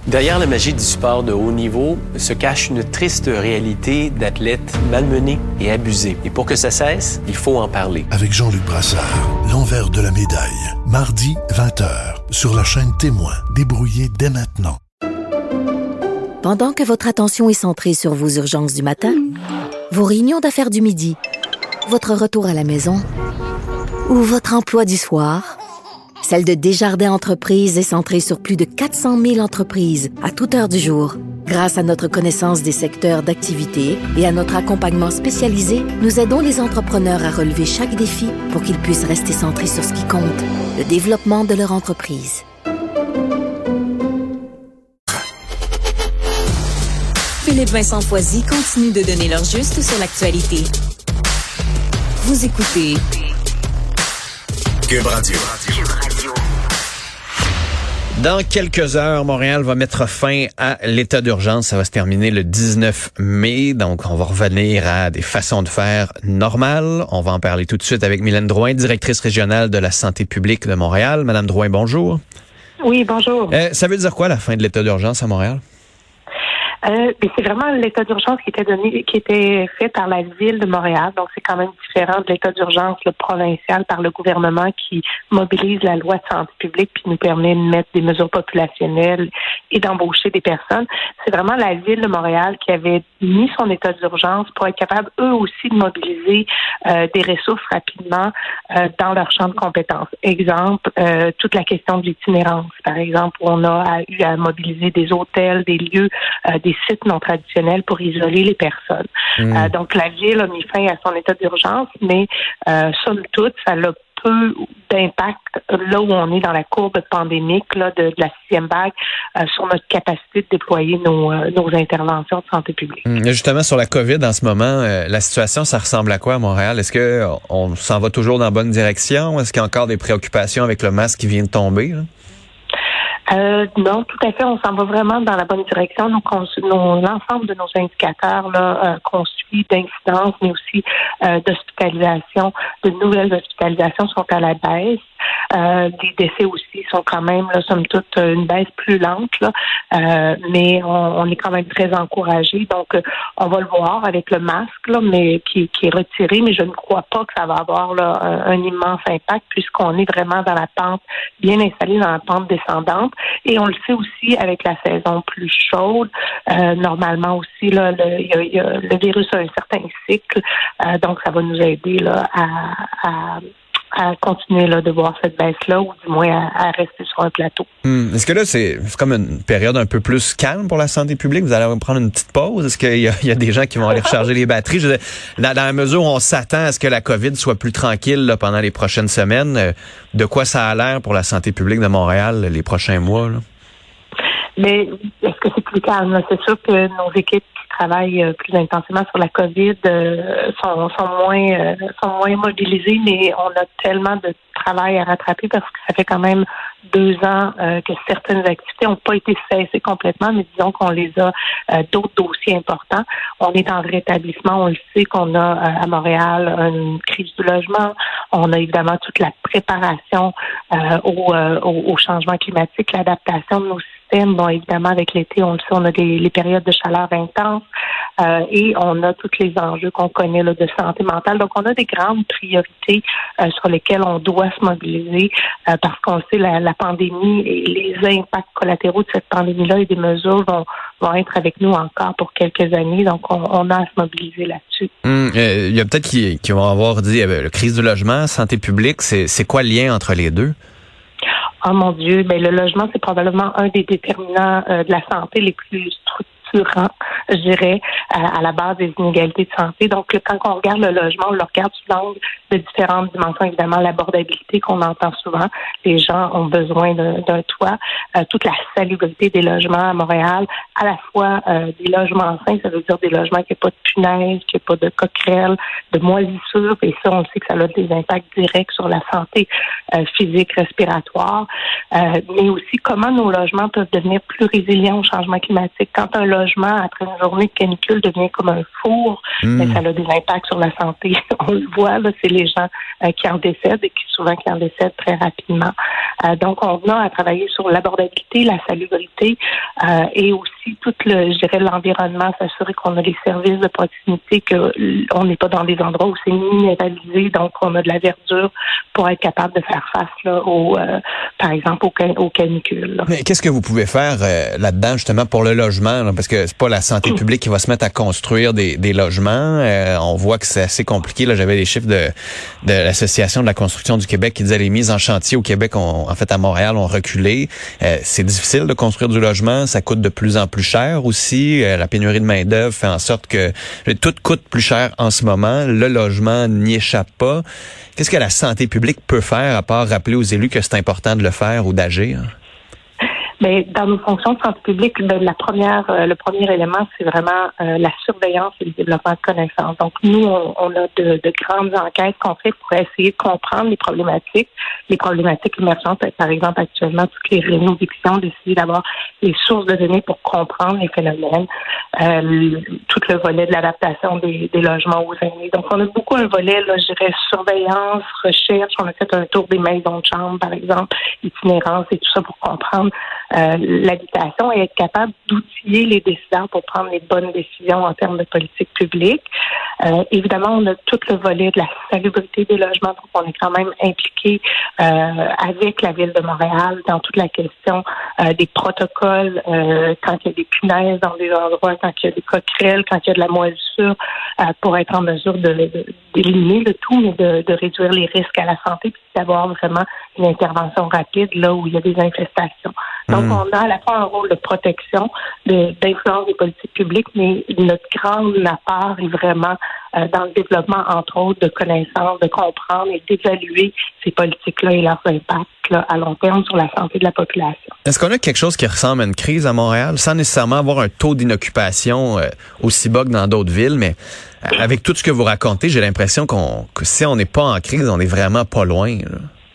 Derrière la magie du sport de haut niveau se cache une triste réalité d'athlètes malmenés et abusés. Et pour que ça cesse, il faut en parler. Avec Jean-Luc Brassard, l'envers de la médaille. Mardi, 20h, sur la chaîne Témoin. Débrouillez dès maintenant. Pendant que votre attention est centrée sur vos urgences du matin, vos réunions d'affaires du midi, votre retour à la maison ou votre emploi du soir, celle de Desjardins Entreprises est centrée sur plus de 400 000 entreprises à toute heure du jour. Grâce à notre connaissance des secteurs d'activité et à notre accompagnement spécialisé, nous aidons les entrepreneurs à relever chaque défi pour qu'ils puissent rester centrés sur ce qui compte, le développement de leur entreprise. Philippe Vincent Foisy continue de donner leur juste sur l'actualité. Vous écoutez Cube Radio. Dans quelques heures, Montréal va mettre fin à l'état d'urgence. Ça va se terminer le 19 mai. Donc, on va revenir à des façons de faire normales. On va en parler tout de suite avec Mylène Drouin, directrice régionale de la santé publique de Montréal. Madame Drouin, bonjour. Oui, bonjour. Ça veut dire quoi, la fin de l'état d'urgence à Montréal? C'est vraiment l'état d'urgence qui était fait par la Ville de Montréal. Donc, c'est quand même différent de l'état d'urgence provincial par le gouvernement qui mobilise la loi de santé publique puis nous permet de mettre des mesures populationnelles et d'embaucher des personnes. C'est vraiment la Ville de Montréal qui avait mis son état d'urgence pour être capable, eux aussi, de mobiliser des ressources rapidement dans leur champ de compétences. Exemple, toute la question de l'itinérance. Par exemple, on a eu à mobiliser des hôtels, des lieux, des sites non traditionnels pour isoler les personnes. Donc, la Ville a mis fin à son état d'urgence, mais somme toute, ça a peu d'impact là où on est dans la courbe pandémique là, de la 6e vague sur notre capacité de déployer nos interventions de santé publique. Justement, sur la COVID en ce moment, la situation, ça ressemble à quoi à Montréal? Est-ce que on s'en va toujours dans la bonne direction? Est-ce qu'il y a encore des préoccupations avec le masque qui vient de tomber, là? Non, tout à fait. On s'en va vraiment dans la bonne direction. L'ensemble de nos indicateurs là, qu'on suit d'incidence, mais aussi d'hospitalisation, de nouvelles hospitalisations sont à la baisse. Les décès aussi sont quand même, là, somme toute, une baisse plus lente, là, mais on est quand même très encouragés. Donc, on va le voir avec le masque, là, mais qui est retiré, mais je ne crois pas que ça va avoir là, un immense impact puisqu'on est vraiment dans la pente, bien installé dans la pente descendante. Et on le sait aussi avec la saison plus chaude. Normalement aussi, là, le virus a un certain cycle, donc ça va nous aider là à continuer là, de voir cette baisse-là ou du moins à rester sur un plateau. Est-ce que là, c'est comme une période un peu plus calme pour la santé publique? Vous allez prendre une petite pause? Est-ce qu'il y a des gens qui vont aller recharger les batteries? Dans la mesure où on s'attend à ce que la COVID soit plus tranquille là, pendant les prochaines semaines, de quoi ça a l'air pour la santé publique de Montréal les prochains mois? Là? Mais est-ce que c'est plus calme? Là? C'est sûr que nos équipes qui travaillent plus intensément sur la COVID sont moins mobilisées, mais on a tellement de travail à rattraper parce que ça fait quand même 2 ans que certaines activités n'ont pas été cessées complètement, mais disons qu'on les a d'autres dossiers importants. On est dans le rétablissement, on le sait qu'on a à Montréal une crise du logement. On a évidemment toute la préparation au changement climatique, l'adaptation de nos systèmes. Bon, évidemment, avec l'été, on le sait, on a les périodes de chaleur intenses et on a tous les enjeux qu'on connaît là, de santé mentale. Donc, on a des grandes priorités sur lesquelles on doit se mobiliser parce qu'on sait la pandémie et les impacts collatéraux de cette pandémie-là et des mesures vont être avec nous encore pour quelques années. Donc, on a à se mobiliser là-dessus. Il y a peut-être qui vont avoir dit la crise du logement, santé publique, c'est quoi le lien entre les deux? Oh mon Dieu, ben le logement, c'est probablement un des déterminants de la santé les plus structurants, je dirais, à la base des inégalités de santé. Donc, quand on regarde le logement, on le regarde sous l'angle de différentes dimensions. Évidemment, l'abordabilité qu'on entend souvent. Les gens ont besoin d'un toit. Toute la salubrité des logements à Montréal, à la fois des logements sains, ça veut dire des logements qui n'ont pas de punaises, qui n'ont pas de coquerelles, de moisissures. Et ça, on sait que ça a des impacts directs sur la santé physique, respiratoire. Mais aussi, comment nos logements peuvent devenir plus résilients au changement climatique. Quand un logement après une journée de canicule devient comme un four, mais ça a des impacts sur la santé. On le voit, là, c'est les gens qui en décèdent et qui en décèdent très rapidement. Donc, on a à travailler sur l'abordabilité, la salubrité et aussi tout l'environnement, s'assurer qu'on a des services de proximité, qu'on n'est pas dans des endroits où c'est minéralisé, donc on a de la verdure pour être capable de faire face là, par exemple aux canicules. Là. Mais qu'est-ce que vous pouvez faire là-dedans justement pour le logement? Là, parce que c'est pas la santé publique qui va se mettre à construire des logements. On voit que c'est assez compliqué. Là, j'avais les chiffres de l'Association de la construction du Québec qui disait les mises en chantier au Québec, en fait à Montréal, ont reculé. C'est difficile de construire du logement. Ça coûte de plus en plus cher aussi. La pénurie de main-d'œuvre fait en sorte que tout coûte plus cher en ce moment. Le logement n'y échappe pas. Qu'est-ce que la santé publique peut faire à part rappeler aux élus que c'est important de le faire ou d'agir? Mais dans nos fonctions de santé publique, le premier élément, c'est vraiment la surveillance et le développement de connaissances. Donc, nous, on a de grandes enquêtes qu'on fait pour essayer de comprendre les problématiques émergentes. Par exemple, actuellement, toutes les rénovations, d'essayer d'avoir les sources de données pour comprendre les phénomènes, tout le volet de l'adaptation des logements aux aînés. Donc, on a beaucoup un volet, là, je dirais, surveillance, recherche. On a fait un tour des maisons de chambre, par exemple, itinérance et tout ça pour comprendre l'habitation et être capable d'outiller les décideurs pour prendre les bonnes décisions en termes de politique publique. Évidemment, on a tout le volet de la salubrité des logements, donc on est quand même impliqué avec la Ville de Montréal dans toute la question des protocoles quand il y a des punaises dans des endroits, quand il y a des coquerelles, quand il y a de la moisissure, pour être en mesure d'éliminer le tout, mais de réduire les risques à la santé puis d'avoir vraiment une intervention rapide là où il y a des infestations. Donc, on a à la fois un rôle de protection, d'influence des politiques publiques, mais notre grande part est vraiment dans le développement, entre autres, de connaissances, de comprendre et d'évaluer ces politiques-là et leurs impacts là, à long terme sur la santé de la population. Est-ce qu'on a quelque chose qui ressemble à une crise à Montréal, sans nécessairement avoir un taux d'inoccupation aussi bas que dans d'autres villes, mais avec tout ce que vous racontez, j'ai l'impression que si on n'est pas en crise, on est vraiment pas loin, là.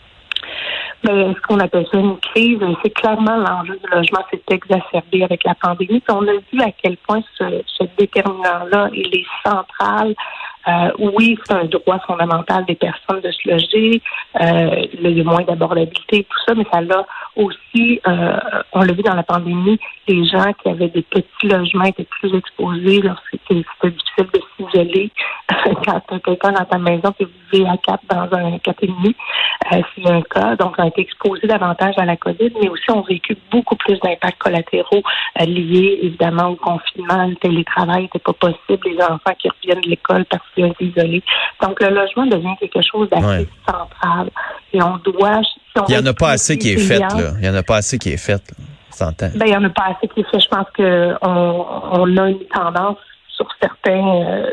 Ce qu'on appelle ça une crise, c'est clairement l'enjeu du logement s'est exacerbé avec la pandémie. Puis on a vu à quel point ce déterminant-là, il est central. Oui, c'est un droit fondamental des personnes de se loger. Il y a moins d'abordabilité et tout ça, mais ça l'a aussi, on l'a vu dans la pandémie, les gens qui avaient des petits logements étaient plus exposés lorsqu'il c'était difficile de s'isoler. Quand tu as quelqu'un dans ta maison qui vivait à 4 dans un 4,5, c'est un cas. Donc, on a été exposés davantage à la COVID, mais aussi ont vécu beaucoup plus d'impacts collatéraux liés, évidemment, au confinement. Le télétravail n'était pas possible. Les enfants qui reviennent de l'école parce qu'ils ont été isolés. Donc, le logement devient quelque chose d'assez central. Et on doit... Il n'y en a pas assez qui est fait, là. Il n'y en a pas assez qui est fait, là. s'entend. Il y en a pas assez qui est fait. Je pense qu'on a une tendance sur certains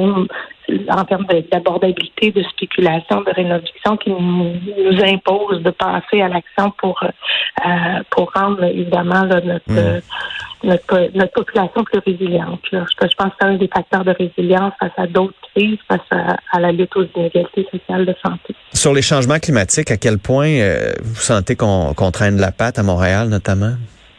en termes d'abordabilité, de spéculation, de rénovation qui nous impose de passer à l'action pour rendre évidemment là, notre population plus résiliente. Là. Je pense que c'est un des facteurs de résilience face à d'autres crises, face à la lutte aux inégalités sociales de santé. Sur les changements climatiques, à quel point vous sentez qu'on traîne la patte à Montréal notamment?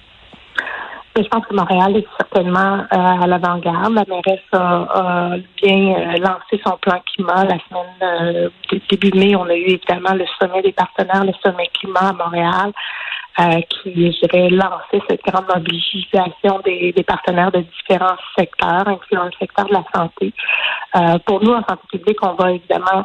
Je pense que Montréal est certainement à l'avant-garde. La mairesse a bien lancé son plan climat la semaine début mai. On a eu évidemment le sommet des partenaires, le sommet climat à Montréal, qui, je dirais, lancé cette grande mobilisation des partenaires de différents secteurs, incluant le secteur de la santé. Pour nous, en santé publique, on va évidemment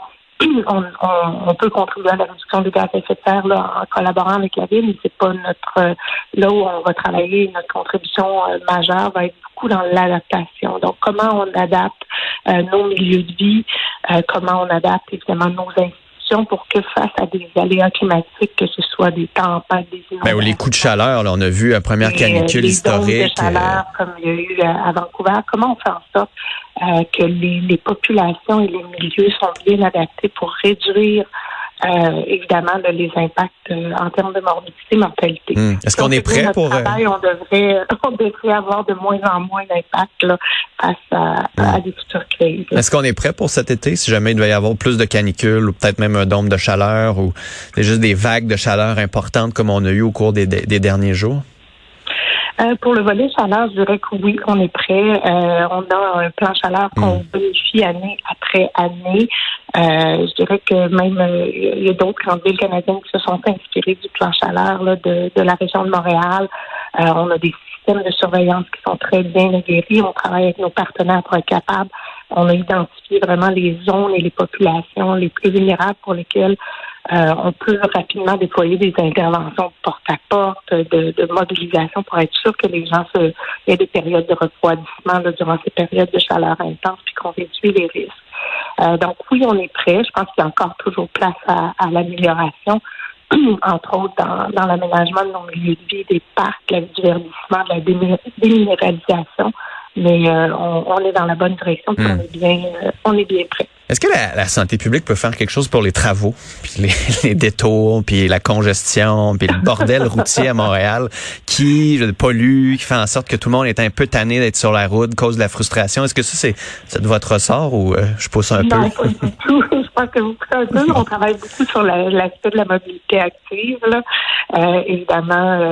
on peut contribuer à la réduction des gaz à effet de serre là, en collaborant avec la ville, mais c'est pas là où on va travailler. Notre contribution majeure va être beaucoup dans l'adaptation. Donc, comment on adapte nos milieux de vie, comment on adapte évidemment nos institutions pour que face à des aléas climatiques, que ce soit des tempêtes, des inondations. Ou les coups de chaleur, là, on a vu la première canicule historique. Les de chaleur, comme il y a eu à Vancouver. Comment on fait en sorte que les populations et les milieux sont bien adaptés pour réduire évidemment les impacts en termes de morbidité, mortalité. Est-ce qu'on est prêt pour travail, on devrait avoir de moins en moins d'impact là, face à des futures crises. Est-ce qu'on est prêt pour cet été si jamais il devait y avoir plus de canicules ou peut-être même un dôme de chaleur ou juste des vagues de chaleur importantes comme on a eu au cours des derniers jours? Pour le volet chaleur, je dirais que oui, on est prêt. On a un plan chaleur qu'on vérifie année après année. Je dirais que même il y a d'autres grandes villes canadiennes qui se sont inspirées du plan chaleur là, de la région de Montréal. On a des systèmes de surveillance qui sont très bien aguerris. On travaille avec nos partenaires pour être capable. On a identifié vraiment les zones et les populations les plus vulnérables pour lesquelles on peut rapidement déployer des interventions porte-à-porte, de mobilisation pour être sûr que les gens il y a des périodes de refroidissement là, durant ces périodes de chaleur intense puis qu'on réduit les risques. Donc oui, on est prêt. Je pense qu'il y a encore toujours place à l'amélioration, entre autres dans l'aménagement de nos milieux de vie, des parcs, du verdissement, de la déminéralisation. Mais on est dans la bonne direction, puis on est bien prêt. Est-ce que la santé publique peut faire quelque chose pour les travaux, puis les détours, puis la congestion, puis le bordel routier à Montréal qui pollue, qui fait en sorte que tout le monde est un peu tanné d'être sur la route, cause de la frustration? Est-ce que ça, c'est de votre ressort ou je pousse un peu? Non, pas du tout. Je pense que vous poussez un peu. On travaille beaucoup sur l'aspect de la mobilité active. Là. Évidemment,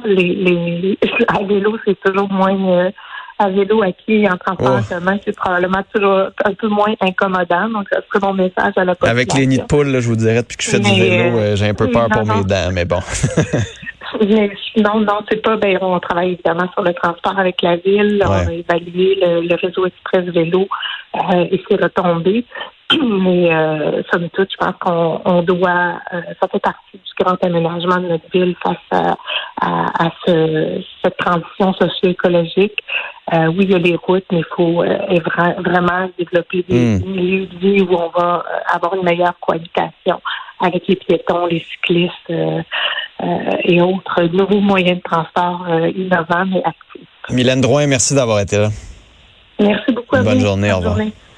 à vélo, c'est toujours moins... à vélo, à pied, en transport en commun, c'est probablement toujours un peu moins incommodant. Donc, ça serait mon message à la population. Avec les nids de poules, là, je vous dirais, depuis que je fais du vélo, j'ai un peu peur pour mes dents, mais bon. Mais non, c'est pas. On travaille évidemment sur le transport avec la ville. On a évalué le réseau express vélo et ses retombées. Mais somme toute, je pense qu'on doit, ça fait partie du grand aménagement de notre ville face à cette transition socio-écologique. Oui, il y a les routes, mais il faut vraiment développer des milieux de vie où on va avoir une meilleure cohabitation avec les piétons, les cyclistes et autres nouveaux moyens de transport innovants mais actifs. Mylène Drouin, merci d'avoir été là. Merci beaucoup à vous. Bonne journée, au revoir.